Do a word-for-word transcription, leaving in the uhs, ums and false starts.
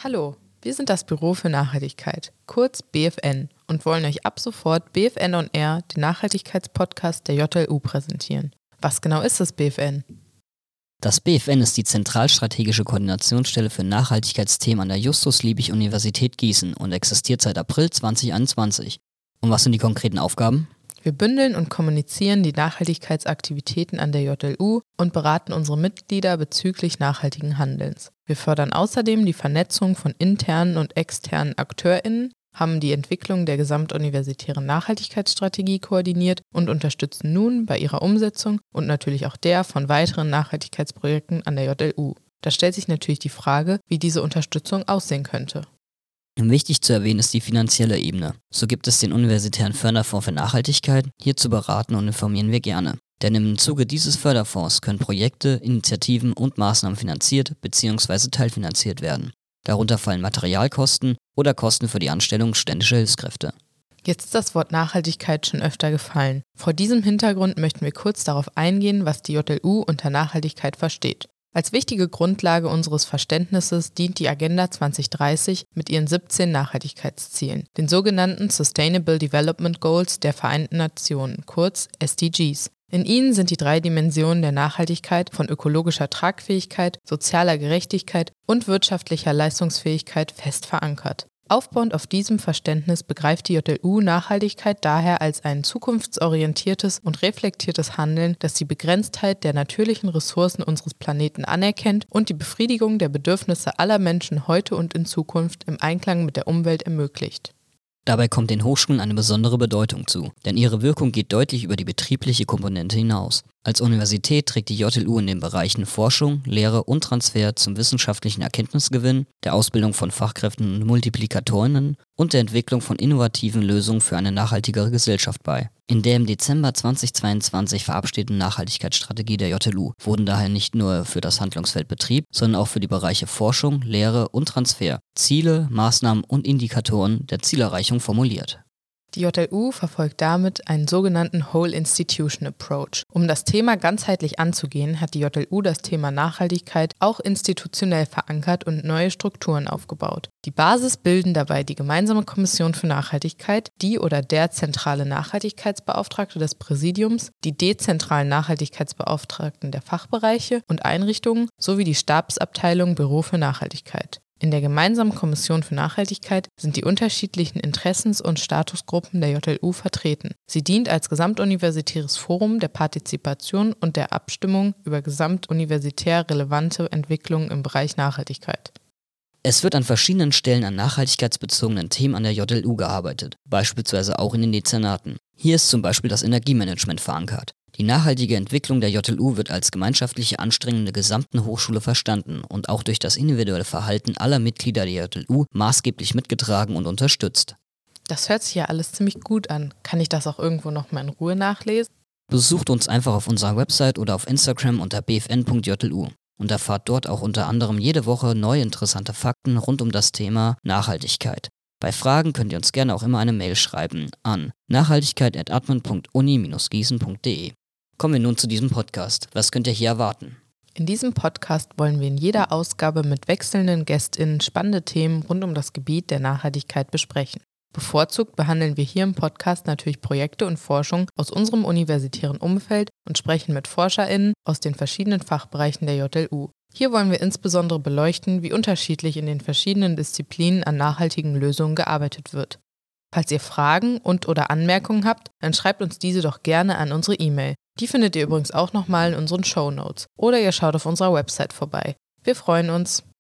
Hallo, wir sind das Büro für Nachhaltigkeit, kurz B F N, und wollen euch ab sofort B F N on Air, den Nachhaltigkeitspodcast der J L U, präsentieren. Was genau ist das B F N? Das B F N ist die zentralstrategische Koordinationsstelle für Nachhaltigkeitsthemen an der Justus-Liebig-Universität Gießen und existiert seit April zwanzig einundzwanzig. Und was sind die konkreten Aufgaben? Wir bündeln und kommunizieren die Nachhaltigkeitsaktivitäten an der J L U und beraten unsere Mitglieder bezüglich nachhaltigen Handelns. Wir fördern außerdem die Vernetzung von internen und externen AkteurInnen, haben die Entwicklung der gesamtuniversitären Nachhaltigkeitsstrategie koordiniert und unterstützen nun bei ihrer Umsetzung und natürlich auch der von weiteren Nachhaltigkeitsprojekten an der J L U. Da stellt sich natürlich die Frage, wie diese Unterstützung aussehen könnte. Wichtig zu erwähnen ist die finanzielle Ebene. So gibt es den Universitären Förderfonds für Nachhaltigkeit. Hierzu beraten und informieren wir gerne. Denn im Zuge dieses Förderfonds können Projekte, Initiativen und Maßnahmen finanziert bzw. teilfinanziert werden. Darunter fallen Materialkosten oder Kosten für die Anstellung ständischer Hilfskräfte. Jetzt ist das Wort Nachhaltigkeit schon öfter gefallen. Vor diesem Hintergrund möchten wir kurz darauf eingehen, was die J L U unter Nachhaltigkeit versteht. Als wichtige Grundlage unseres Verständnisses dient die Agenda zwanzig dreißig mit ihren siebzehn Nachhaltigkeitszielen, den sogenannten Sustainable Development Goals der Vereinten Nationen, kurz S D Gs. In ihnen sind die drei Dimensionen der Nachhaltigkeit von ökologischer Tragfähigkeit, sozialer Gerechtigkeit und wirtschaftlicher Leistungsfähigkeit fest verankert. Aufbauend auf diesem Verständnis begreift die J L U Nachhaltigkeit daher als ein zukunftsorientiertes und reflektiertes Handeln, das die Begrenztheit der natürlichen Ressourcen unseres Planeten anerkennt und die Befriedigung der Bedürfnisse aller Menschen heute und in Zukunft im Einklang mit der Umwelt ermöglicht. Dabei kommt den Hochschulen eine besondere Bedeutung zu, denn ihre Wirkung geht deutlich über die betriebliche Komponente hinaus. Als Universität trägt die J L U in den Bereichen Forschung, Lehre und Transfer zum wissenschaftlichen Erkenntnisgewinn, der Ausbildung von Fachkräften und Multiplikatorinnen und der Entwicklung von innovativen Lösungen für eine nachhaltigere Gesellschaft bei. In der im Dezember zweitausendzweiundzwanzig verabschiedeten Nachhaltigkeitsstrategie der J L U wurden daher nicht nur für das Handlungsfeld Betrieb, sondern auch für die Bereiche Forschung, Lehre und Transfer Ziele, Maßnahmen und Indikatoren der Zielerreichung formuliert. Die J L U verfolgt damit einen sogenannten Whole Institution Approach. Um das Thema ganzheitlich anzugehen, hat die J L U das Thema Nachhaltigkeit auch institutionell verankert und neue Strukturen aufgebaut. Die Basis bilden dabei die gemeinsame Kommission für Nachhaltigkeit, die oder der zentrale Nachhaltigkeitsbeauftragte des Präsidiums, die dezentralen Nachhaltigkeitsbeauftragten der Fachbereiche und Einrichtungen sowie die Stabsabteilung Büro für Nachhaltigkeit. In der gemeinsamen Kommission für Nachhaltigkeit sind die unterschiedlichen Interessens- und Statusgruppen der J L U vertreten. Sie dient als gesamtuniversitäres Forum der Partizipation und der Abstimmung über gesamtuniversitär relevante Entwicklungen im Bereich Nachhaltigkeit. Es wird an verschiedenen Stellen an nachhaltigkeitsbezogenen Themen an der J L U gearbeitet, beispielsweise auch in den Dezernaten. Hier ist zum Beispiel das Energiemanagement verankert. Die nachhaltige Entwicklung der J L U wird als gemeinschaftliche Anstrengung der gesamten Hochschule verstanden und auch durch das individuelle Verhalten aller Mitglieder der J L U maßgeblich mitgetragen und unterstützt. Das hört sich ja alles ziemlich gut an. Kann ich das auch irgendwo noch mal in Ruhe nachlesen? Besucht uns einfach auf unserer Website oder auf Instagram unter b f n punkt j l u und erfahrt dort auch unter anderem jede Woche neue interessante Fakten rund um das Thema Nachhaltigkeit. Bei Fragen könnt ihr uns gerne auch immer eine Mail schreiben an nachhaltigkeit at admin punkt uni dash gießen punkt de. Kommen wir nun zu diesem Podcast. Was könnt ihr hier erwarten? In diesem Podcast wollen wir in jeder Ausgabe mit wechselnden GästInnen spannende Themen rund um das Gebiet der Nachhaltigkeit besprechen. Bevorzugt behandeln wir hier im Podcast natürlich Projekte und Forschung aus unserem universitären Umfeld und sprechen mit ForscherInnen aus den verschiedenen Fachbereichen der J L U. Hier wollen wir insbesondere beleuchten, wie unterschiedlich in den verschiedenen Disziplinen an nachhaltigen Lösungen gearbeitet wird. Falls ihr Fragen und oder Anmerkungen habt, dann schreibt uns diese doch gerne an unsere E-Mail. Die findet ihr übrigens auch nochmal in unseren Shownotes. Oder ihr schaut auf unserer Website vorbei. Wir freuen uns.